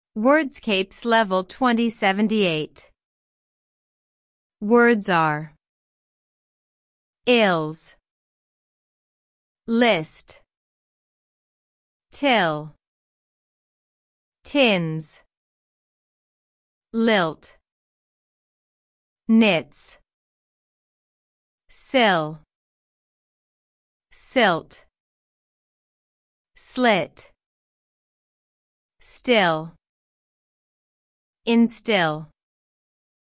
Wordscapes Level 2078. Words are ills, list, till, tins, lilt, knits, sill, silt, slit, still, instill.